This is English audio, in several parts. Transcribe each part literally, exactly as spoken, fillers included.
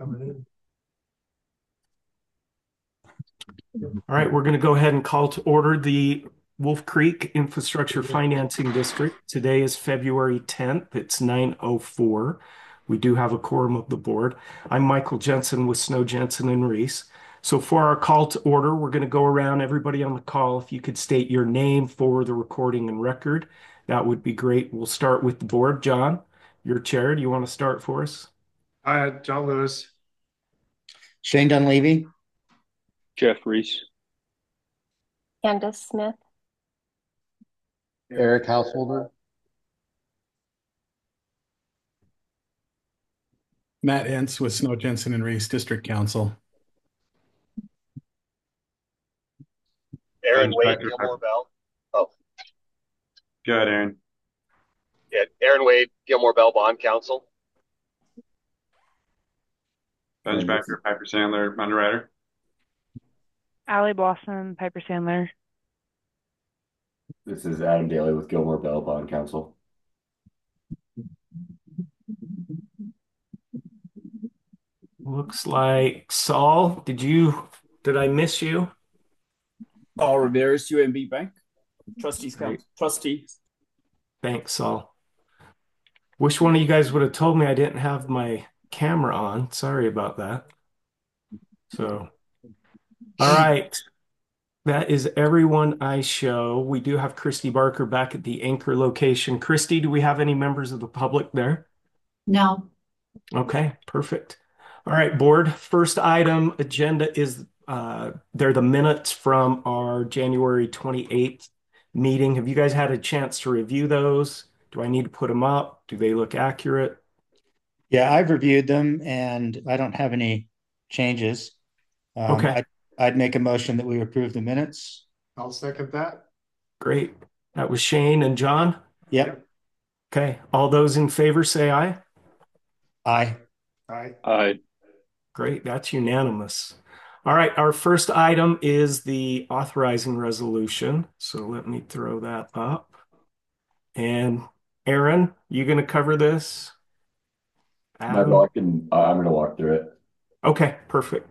coming in. All right, we're going to go ahead and call to order the Wolf Creek Infrastructure Financing District. Today is February tenth. It's nine oh four. We do have a quorum of the board. I'm Michael Jensen with Snow Jensen and Reese. So for our call to order, we're going to go around everybody on the call. If you could state your name for the recording and record, that would be great. We'll start with the board. John, your chair. Do you want to start for us? Hi, John Lewis. Shane Dunleavy. Jeff Reese. Candace Smith. Eric Householder. Matt Entz with Snow Jensen and Reese District Council. Aaron Wade, Gilmore Bell. Oh, Go ahead, Aaron. yeah, Aaron Wade, Gilmore Bell Bond Council. Judge Becker, Piper Sandler, underwriter. Allie Blossom, Piper Sandler. This is Adam Daly with Gilmore Bell Bond Council. Looks like Saul, did you, did I miss you? Paul Ramirez, U M B Bank. Trustees Council. Trustee. Thanks, Saul. Wish one of you guys would have told me I didn't have my camera on. Sorry about that. So, all right. That is everyone I show. We do have Christy Barker back at the anchor location. Christy, do we have any members of the public there? No. Okay, perfect. All right, board. First item agenda is uh, they're the minutes from our January twenty-eighth meeting. Have you guys had a chance to review those? Do I need to put them up? Do they look accurate? Yeah, I've reviewed them and I don't have any changes. Um, Okay. I'd, I'd make a motion that we approve the minutes. I'll second that. Great. That was Shane and John. Yep. Okay. All those in favor say aye. Aye. Aye. Aye. Great. That's unanimous. All right. Our first item is the authorizing resolution. So let me throw that up. And Aaron, you going to cover this? My Adam? walk and uh, I'm going to walk through it. Okay, perfect.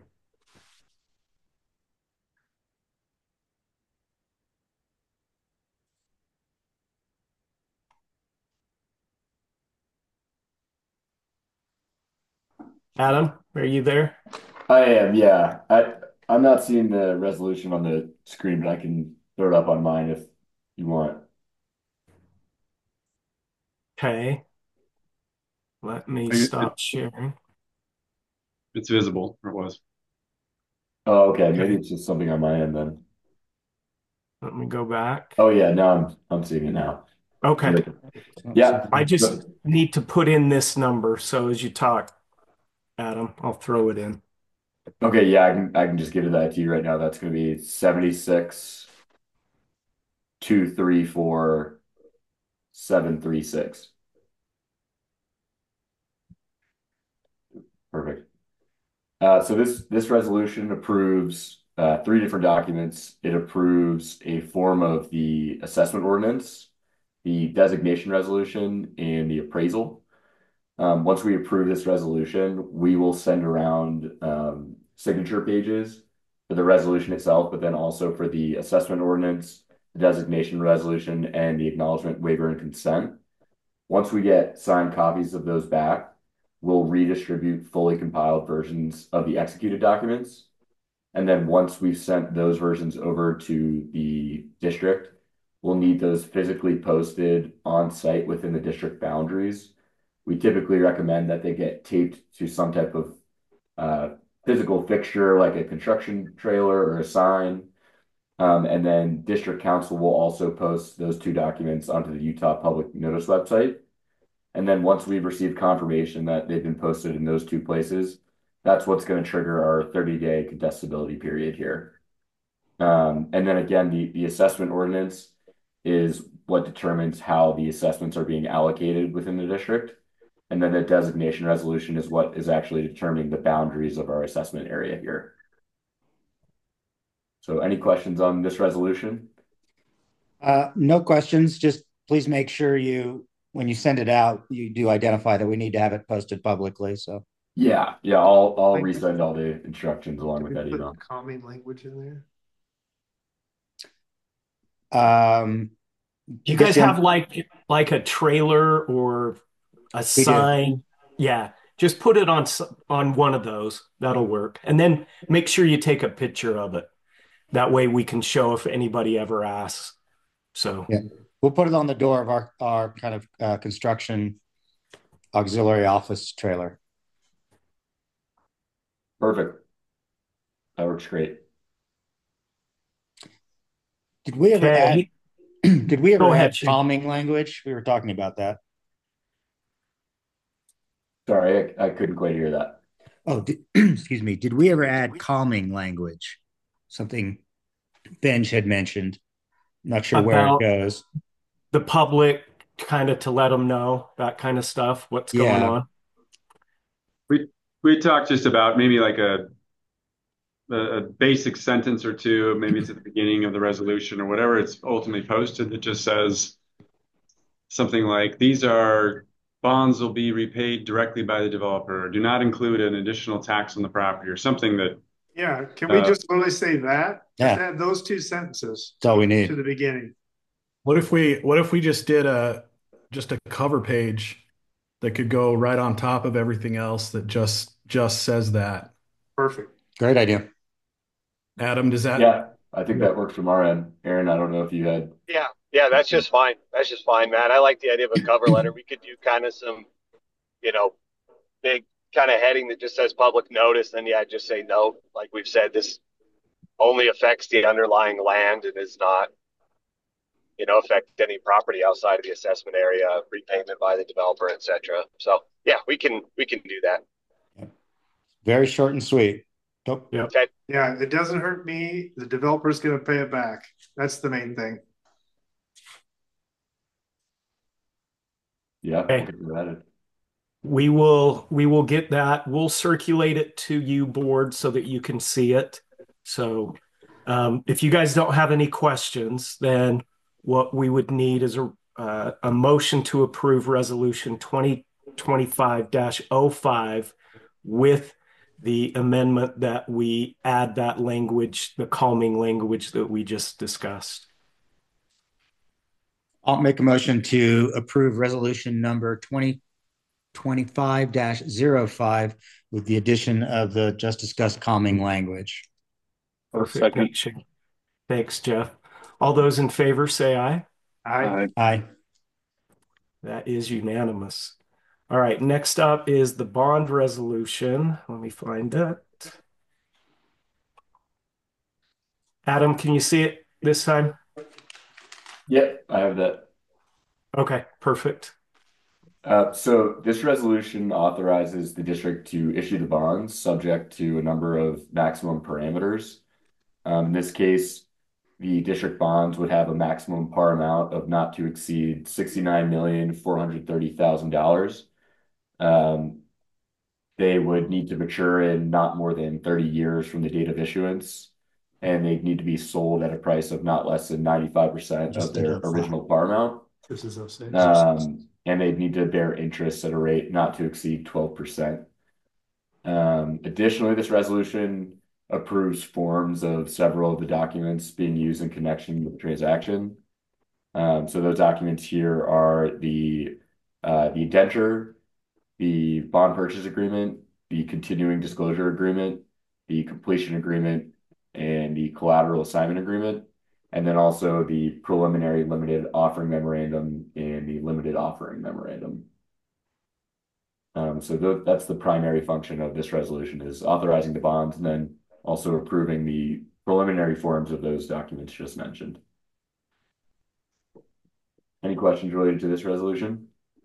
Adam, are you there? I am, yeah. I I'm not seeing the resolution on the screen, but I can throw it up on mine if you want. Okay. Let me Are you- stop sharing. It's visible, or it was. Oh, okay. Maybe it's just something on my end then. Let me go back. Oh yeah, now I'm I'm seeing it now. Okay. Yeah. I just need to put in this number. So as you talk, Adam, I'll throw it in. Okay, yeah, I can I can just give that to you right now. That's going to be seventy-six, two three four, seven three six. Perfect. Uh, so this this resolution approves uh, three different documents. It approves a form of the assessment ordinance, the designation resolution, and the appraisal. Um, once we approve this resolution, we will send around um, signature pages for the resolution itself, but then also for the assessment ordinance, the designation resolution, and the acknowledgement, waiver, and consent. Once we get signed copies of those back, we'll redistribute fully compiled versions of the executed documents. And then once we've sent those versions over to the district, we'll need those physically posted on site within the district boundaries. We typically recommend that they get taped to some type of uh, physical fixture, like a construction trailer or a sign. Um, and then district council will also post those two documents onto the Utah Public Notice website. And then once we've received confirmation that they've been posted in those two places, that's what's going to trigger our thirty-day contestability period here. Um, and then again, the, the assessment ordinance is what determines how the assessments are being allocated within the district. And then the designation resolution is what is actually determining the boundaries of our assessment area here. So any questions on this resolution? Uh, no questions. Just please make sure you, when you send it out, you do identify that we need to have it posted publicly. So Yeah, yeah, I'll I'll Thank you. resend all the instructions along with Can that we email. put calming language in there? Um, You I guess guys the have only- like like a trailer or a We do. sign? Yeah, just put it on s- on one of those. That'll work. And then make sure you take a picture of it. That way we can show if anybody ever asks. So, Yeah, we'll put it on the door of our, our kind of uh, construction auxiliary office trailer. Perfect. That works great. Did we ever add, okay. did we ever Go add ahead, Shane. calming language? We were talking about that. Sorry, I, I couldn't quite hear that. Oh, did, excuse me. Did we ever add calming language? Something Benj had mentioned. Not sure where it About goes. the public, kind of to let them know that kind of stuff, what's going Yeah. on. We we talked just about maybe like a, a a basic sentence or two, maybe it's at the beginning of the resolution or whatever it's ultimately posted that just says something like these are bonds will be repaid directly by the developer. Do not include an additional tax on the property or something that Yeah, can we Uh, just literally say that? Just Yeah. add those two sentences That's all we to need. the beginning. What if we what if we just did a just a cover page that could go right on top of everything else that just just says that? Perfect. Great idea. Adam, does that Yeah, I think that works from our end. Aaron, I don't know if you had. Yeah, yeah, that's just fine. That's just fine, Matt. I like the idea of a cover letter. We could do kind of some, you know, big kind of heading that just says public notice. Then yeah, just say no. Like we've said, this only affects the underlying land and is not, you know, affect any property outside of the assessment area, repayment by the developer, et cetera. So yeah, we can we can do that. Very short and sweet. Don't, Yep. Okay. Yeah, it doesn't hurt me. The developer's going to pay it back. That's the main thing. Yeah, Okay. we'll get to that. We will we will get that. We'll circulate it to you board so that you can see it. So um, if you guys don't have any questions, then what we would need is a uh, a motion to approve resolution twenty twenty-five dash oh five with the amendment that we add that language, the calming language that we just discussed. I'll make a motion to approve resolution number twenty twenty-five dash zero five with the addition of the just discussed calming language. Perfect. Second. Thanks, Shane. Thanks, Jeff. All those in favor say aye. I Aye. That is unanimous. All right, next up is the bond resolution. Let me find that. Adam, can you see it this time? Yep, I have that. Okay, perfect. Uh, so this resolution authorizes the district to issue the bonds subject to a number of maximum parameters. Um, in this case, the district bonds would have a maximum par amount of not to exceed sixty-nine million, four hundred thirty thousand dollars. Um, they would need to mature in not more than thirty years from the date of issuance, and they need to be sold at a price of not less than ninety-five percent of their original par amount. this is oh six. Um, and they'd need to bear interest at a rate not to exceed twelve percent. Um, additionally, this resolution approves forms of several of the documents being used in connection with the transaction. Um, so those documents here are the uh, the indenture, the bond purchase agreement, the continuing disclosure agreement, the completion agreement, and the collateral assignment agreement, and then also the preliminary limited offering memorandum and the limited offering memorandum. Um, so th that's the primary function of this resolution, is authorizing the bonds and then also approving the preliminary forms of those documents just mentioned. Any questions related to this resolution?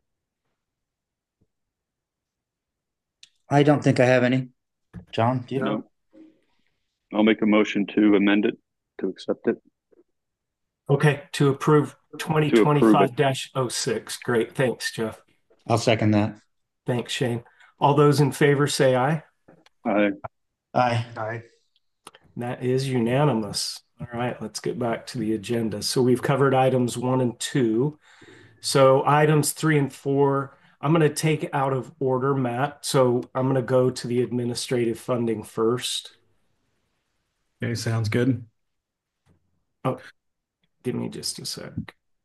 I don't think I have any. John, do you? No. I'll make a motion to amend it, to accept it. Okay, to approve twenty twenty-five dash oh six. Great, thanks, Jeff. I'll second that. Thanks, Shane. All those in favor say aye. Aye. Aye. I That is unanimous. All right, let's get back to the agenda. So we've covered items one and two. So items three and four, I'm going to take out of order, Matt. So I'm going to go to the administrative funding first. Okay, sounds good. Oh, give me just a sec.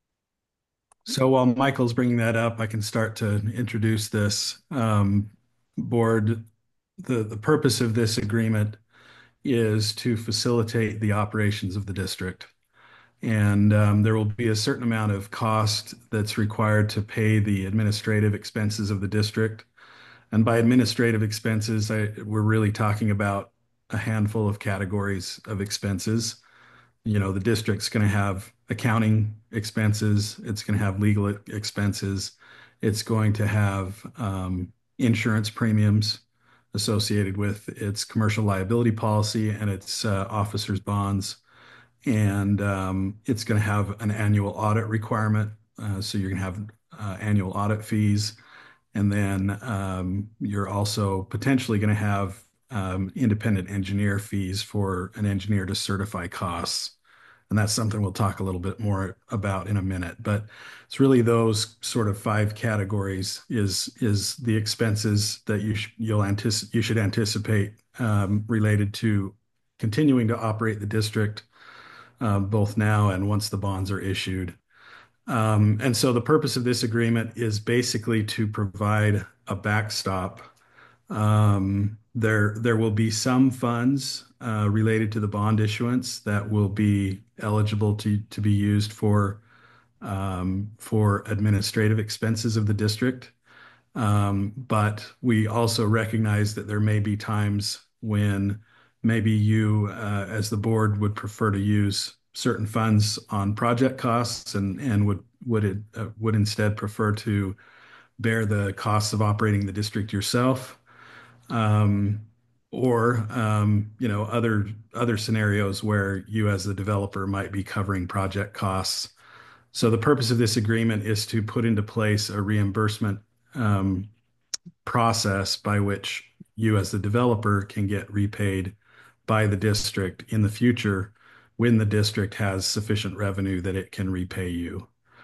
So while Michael's bringing that up, I can start to introduce this um, board. The, the purpose of this agreement is to facilitate the operations of the district. And um, there will be a certain amount of cost that's required to pay the administrative expenses of the district. And by administrative expenses, I, we're really talking about a handful of categories of expenses. You know, the district's going to have accounting expenses, it's going to have legal expenses, it's going to have um, insurance premiums associated with its commercial liability policy and its uh, officers' bonds. And um, it's going to have an annual audit requirement. Uh, so you're going to have uh, annual audit fees. And then um, you're also potentially going to have um, independent engineer fees for an engineer to certify costs. And that's something we'll talk a little bit more about in a minute. But it's really those sort of five categories is is the expenses that you sh you'll anticipate you should anticipate um, related to continuing to operate the district, um, both now and once the bonds are issued. Um, and so the purpose of this agreement is basically to provide a backstop. Um, there, there will be some funds uh, related to the bond issuance that will be eligible to, to be used for um, for administrative expenses of the district. Um, but we also recognize that there may be times when maybe you, uh, as the board, would prefer to use certain funds on project costs and and would would it uh, would instead prefer to bear the costs of operating the district yourself, um, or um, you know other other scenarios where you as the developer might be covering project costs. So the purpose of this agreement is to put into place a reimbursement um, process by which you as the developer can get repaid by the district in the future when the district has sufficient revenue that it can repay you.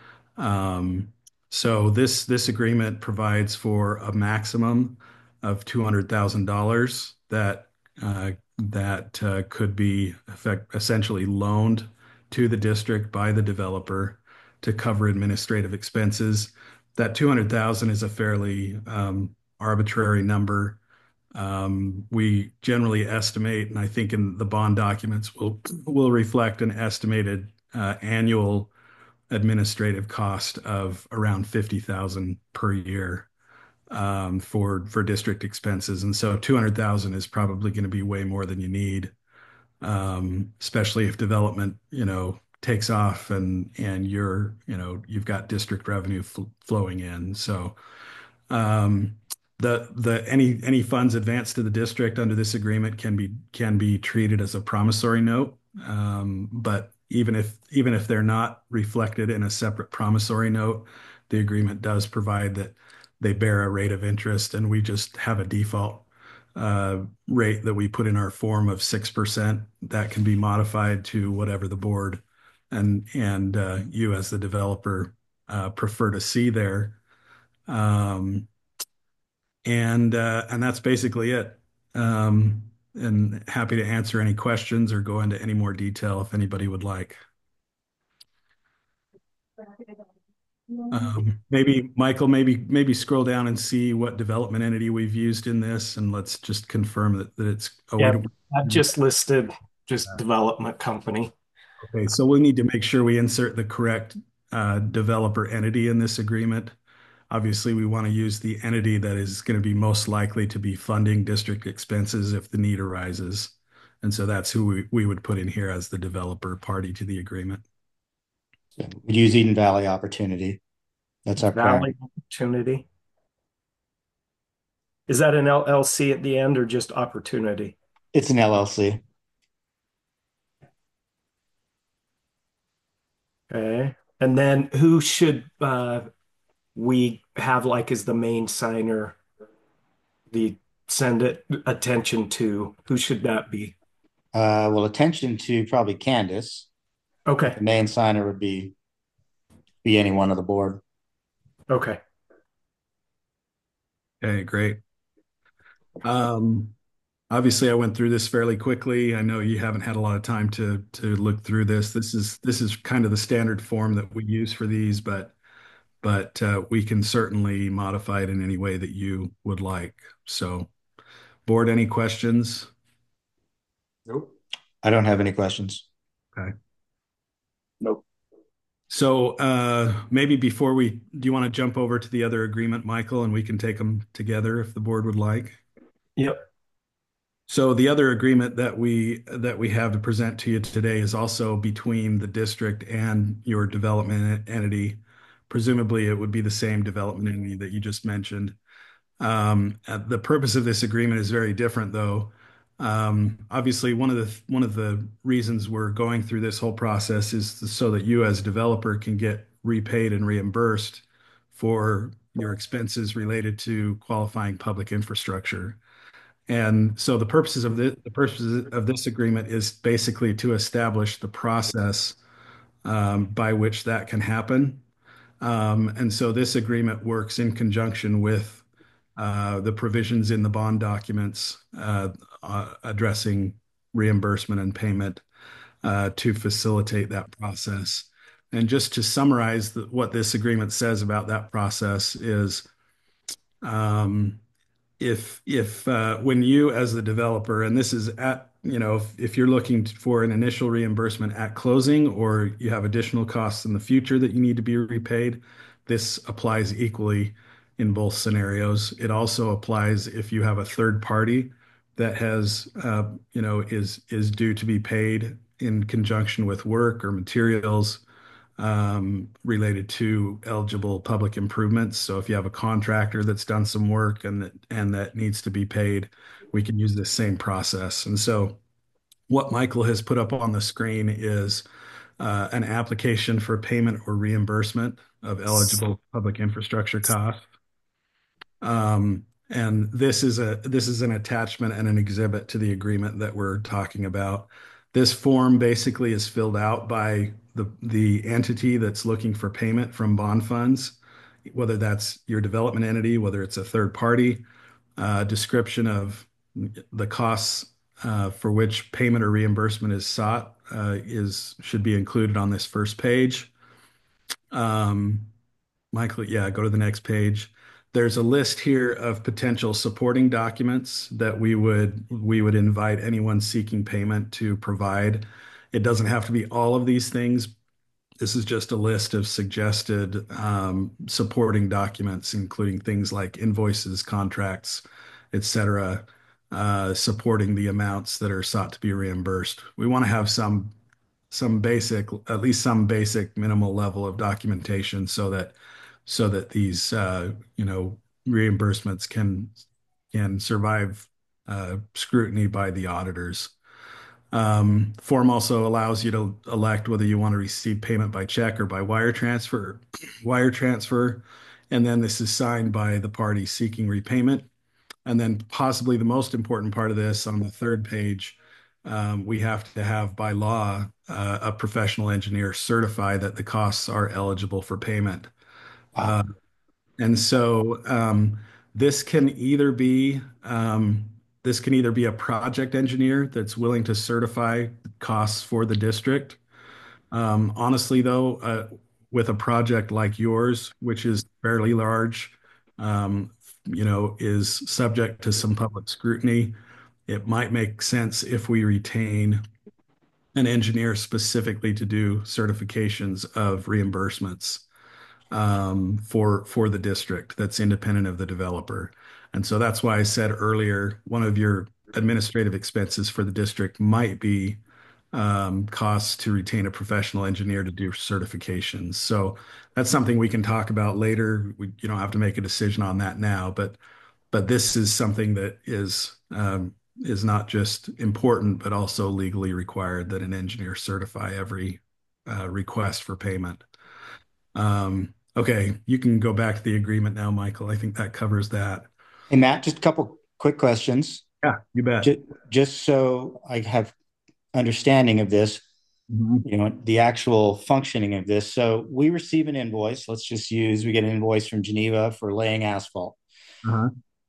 Um, so this this agreement provides for a maximum of two hundred thousand dollars that uh, that uh, could be effect essentially loaned to the district by the developer to cover administrative expenses. That two hundred thousand is a fairly um, arbitrary number. Um, we generally estimate, and I think in the bond documents will will reflect an estimated uh, annual administrative cost of around fifty thousand per year um, for for district expenses, and so two hundred thousand is probably going to be way more than you need, um, especially if development, you know, takes off and and you're you know you've got district revenue fl flowing in. So um, the the any any funds advanced to the district under this agreement can be can be treated as a promissory note, um, but even if even if they're not reflected in a separate promissory note, the agreement does provide that they bear a rate of interest, and we just have a default uh, rate that we put in our form of six percent that can be modified to whatever the board and and uh, you as the developer uh, prefer to see there. Um, and uh, and that's basically it. Um, and happy to answer any questions or go into any more detail if anybody would like. Um, maybe Michael, maybe maybe scroll down and see what development entity we've used in this, and let's just confirm that, that it's a Yeah, I've just listed just development company. Okay, so we need to make sure we insert the correct uh, developer entity in this agreement. Obviously, we want to use the entity that is going to be most likely to be funding district expenses if the need arises. And so that's who we, we would put in here as the developer party to the agreement. So we'd use Eden Valley Opportunity. That's our Valley parent. Opportunity. Is that an L L C at the end or just Opportunity? It's an L L C. Okay. And then who should uh, we have like as the main signer, the send it attention to? Who should that be? Uh, well, attention to probably Candace. Okay. The main signer would be be anyone of the board. Okay. Okay, great. Um, obviously I went through this fairly quickly. I know you haven't had a lot of time to to look through this. This is this is kind of the standard form that we use for these, but but uh, we can certainly modify it in any way that you would like. So, board, any questions? Nope. I don't have any questions. Okay. Nope. So uh, maybe before we, do you want to jump over to the other agreement, Michael, and we can take them together if the board would like? Yep. So the other agreement that we that we have to present to you today is also between the district and your development entity. Presumably, it would be the same development entity that you just mentioned. Um, uh, the purpose of this agreement is very different, though. Um, obviously, one of the one of the reasons we're going through this whole process is so that you, as a developer, can get repaid and reimbursed for your expenses related to qualifying public infrastructure. And so the purposes of this, the purposes of this agreement is basically to establish the process um, by which that can happen. Um, and so this agreement works in conjunction with uh, the provisions in the bond documents uh, uh, addressing reimbursement and payment uh, to facilitate that process. And just to summarize the, what this agreement says about that process is um, if if uh, when you as the developer, and this is at, you know, if, if you're looking for an initial reimbursement at closing or you have additional costs in the future that you need to be repaid, this applies equally in both scenarios. It also applies if you have a third party that has uh, you know is is due to be paid in conjunction with work or materials um, related to eligible public improvements. So if you have a contractor that's done some work and that and that needs to be paid, we can use this same process. And so what Michael has put up on the screen is uh, an application for payment or reimbursement of eligible public infrastructure costs. Um, and this is a this is an attachment and an exhibit to the agreement that we're talking about. This form basically is filled out by the the entity that's looking for payment from bond funds, whether that's your development entity, whether it's a third party. Uh, description of the costs uh, for which payment or reimbursement is sought uh, is should be included on this first page. Um, Michael, yeah, go to the next page. There's a list here of potential supporting documents that we would we would invite anyone seeking payment to provide. It doesn't have to be all of these things. This is just a list of suggested um, supporting documents, including things like invoices, contracts, et cetera, uh, supporting the amounts that are sought to be reimbursed. We want to have some some basic, at least some basic minimal level of documentation so that so that these uh, you know reimbursements can can survive uh, scrutiny by the auditors. Um, form also allows you to elect whether you want to receive payment by check or by wire transfer. Wire transfer, and then this is signed by the party seeking repayment. And then possibly the most important part of this on the third page, um, we have to have by law uh, a professional engineer certify that the costs are eligible for payment. Uh, and so um, this can either be um, this can either be a project engineer that's willing to certify costs for the district. Um, honestly, though, uh, with a project like yours, which is fairly large, um, you know, is subject to some public scrutiny, it might make sense if we retain an engineer specifically to do certifications of reimbursements um, for for the district that's independent of the developer. And so that's why I said earlier, one of your administrative expenses for the district might be um, costs to retain a professional engineer to do certifications. So that's something we can talk about later. We, you don't have to make a decision on that now, but but this is something that is um, is not just important, but also legally required that an engineer certify every uh, request for payment. Um, okay, you can go back to the agreement now, Michael. I think that covers that. Hey, Matt, just a couple quick questions. Yeah, you bet. Just, just so I have understanding of this, Mhm. you know, the actual functioning of this. So we receive an invoice. Let's just use, we get an invoice from Geneva for laying asphalt. Uh-huh.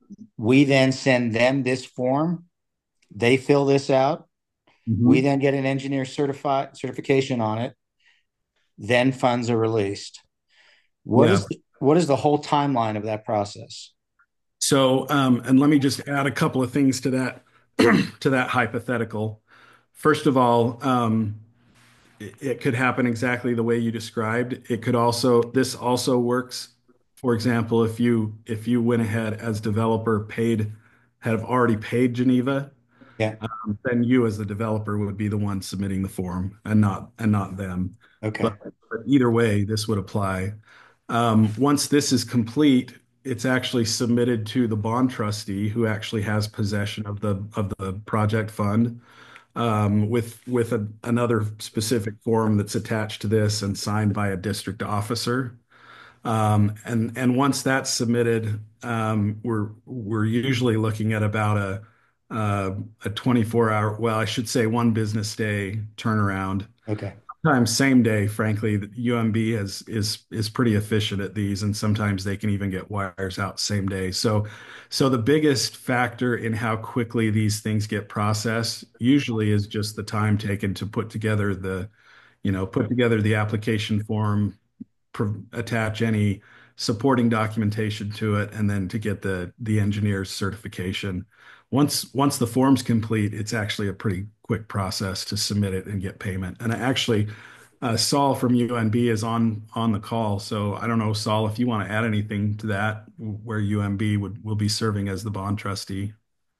We then send them this form. They fill this out. Mm-hmm. We then get an engineer certified certification on it. Then funds are released. What Yeah. is the, what is the whole timeline of that process? So, um, and let me just add a couple of things to that to that hypothetical. First of all, um, it, it could happen exactly the way you described. It could also this also works. For example, if you if you went ahead as developer paid have already paid Geneva, Yeah. um, then you as the developer would be the one submitting the form and not and not them. Okay. But, but either way, this would apply. Um, once this is complete, it's actually submitted to the bond trustee who actually has possession of the of the project fund um, with with a, another specific form that's attached to this and signed by a district officer. Um, and and once that's submitted, um, we're we're usually looking at about a uh, a twenty-four hour, well, I should say one business day turnaround. Okay. Sometimes same day, frankly, U M B is is is pretty efficient at these, and sometimes they can even get wires out same day. So, so the biggest factor in how quickly these things get processed usually is just the time taken to put together the, you know, put together the application form, pro- attach any supporting documentation to it, and then to get the the engineer's certification. Once once the form's complete, it's actually a pretty quick process to submit it and get payment. And I actually, uh, Saul from U N B is on on the call, so I don't know, Saul, if you want to add anything to that, where U M B would will be serving as the bond trustee.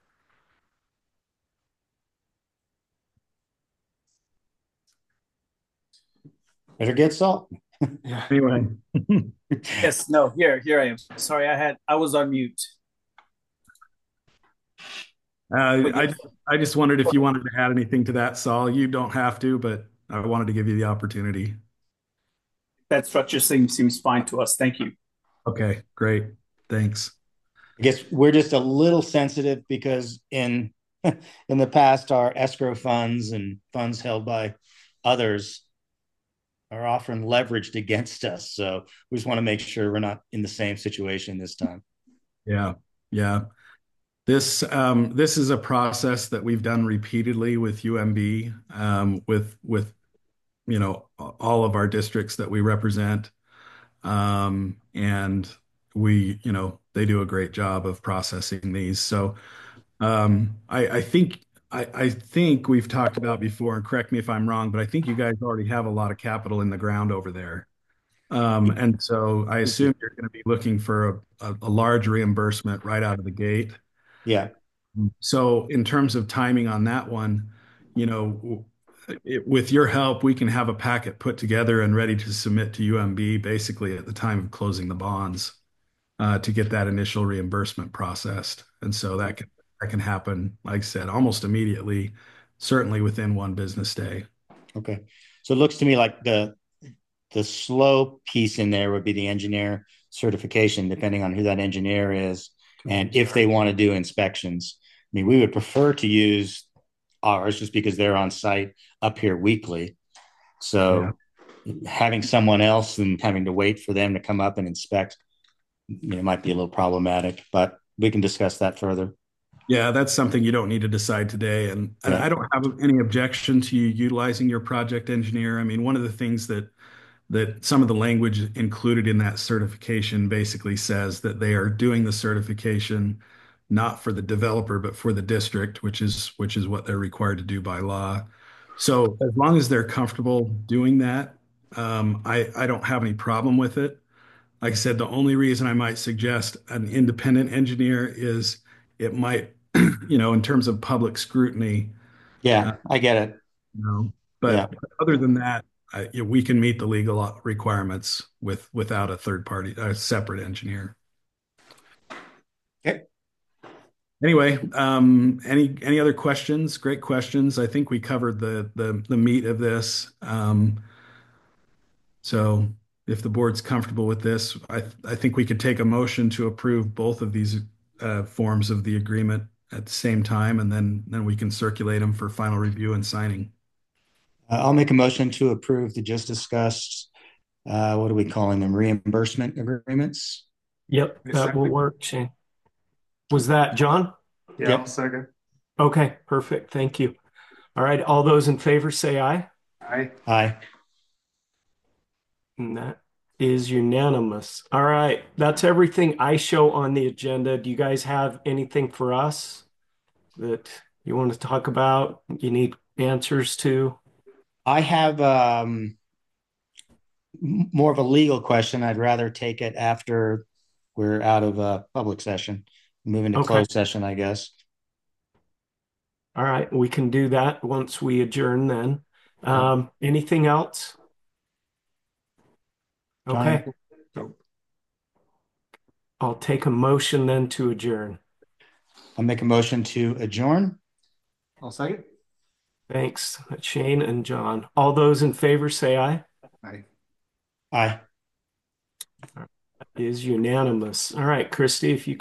Better get Saul. Yeah. Anyway, Yes, no, here, here I am. Sorry, I had, I was on mute. uh, I I just wondered if you wanted to add anything to that, Saul. You don't have to, but I wanted to give you the opportunity. That structure seems seems fine to us. Thank you. Okay, great. Thanks. I guess we're just a little sensitive because in in the past, our escrow funds and funds held by others are often leveraged against us. So we just want to make sure we're not in the same situation this time. Yeah, yeah. This um, this is a process that we've done repeatedly with U M B, um, with with you know all of our districts that we represent, um, and we you know they do a great job of processing these. So um, I, I think I, I think we've talked about before, and correct me if I'm wrong, but I think you guys already have a lot of capital in the ground over there. Um, and so I assume you're going to be looking for a, a, a large reimbursement right out of the gate. Yeah. So in terms of timing on that one, you know, it, with your help, we can have a packet put together and ready to submit to U M B basically at the time of closing the bonds uh, to get that initial reimbursement processed. And so that can that can happen, like I said, almost immediately, certainly within one business day. Okay. So it looks to me like the the slow piece in there would be the engineer certification, depending on who that engineer is and if they want to do inspections. I mean, we would prefer to use ours just because they're on site up here weekly. So yeah. Having someone else and having to wait for them to come up and inspect, you know, might be a little problematic, but we can discuss that further. Yeah, that's something you don't need to decide today. And, and Yeah. I don't have any objection to you utilizing your project engineer. I mean, one of the things that that some of the language included in that certification basically says that they are doing the certification not for the developer, but for the district, which is which is what they're required to do by law. So as long as they're comfortable doing that, um, I, I don't have any problem with it. Like I said, the only reason I might suggest an independent engineer is it might, you know, in terms of public scrutiny. Yeah, uh, I get it. You know, but Yeah. other than that, I, you know, we can meet the legal requirements with without a third party, a separate engineer. Okay. Anyway, um, any any other questions? Great questions. I think we covered the the the meat of this. Um, so if the board's comfortable with this, I I think we could take a motion to approve both of these uh, forms of the agreement at the same time, and then then we can circulate them for final review and signing. Uh, I'll make a motion to approve the just discussed, uh, what are we calling them? Reimbursement agreements? Yep, that will work, Shane. Was that John? Yeah, Yep. I'll second. Okay, perfect. Thank you. All right, all those in favor say aye. Aye. Aye. And that is unanimous. All right, that's everything I show on the agenda. Do you guys have anything for us that you want to talk about? You need answers to? I have um, m- more of a legal question. I'd rather take it after we're out of a public session, move into Okay. closed session, I guess. All right, we can do that once we adjourn then. Um, anything else? Okay. I'll take a motion then to adjourn. I'll make a motion to adjourn. I'll second. Thanks, Shane and John. All those in favor say aye. Aye. Aye. It is unanimous. All right, Christy, if you